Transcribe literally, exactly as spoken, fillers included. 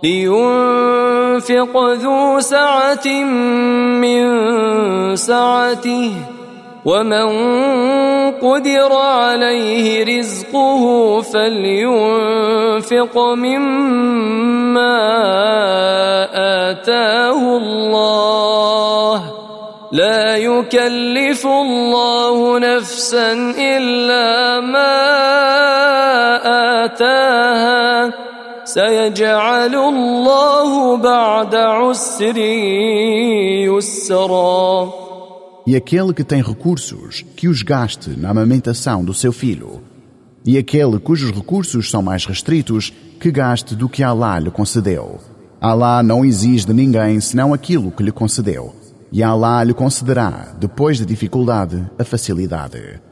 لينفق ذو سعة من سعته ومن قدر عليه رزقه فلينفق مما آتاه الله لا يكلف الله نفسا إلا ما آتاها سيجعل الله بعد عسر يسرا. E aquele que tem recursos, que os gaste na amamentação do seu filho. E aquele cujos recursos são mais restritos, que gaste do que Alá lhe concedeu. Alá não exige de ninguém senão aquilo que lhe concedeu. E Alá lhe concederá, depois da dificuldade, a facilidade.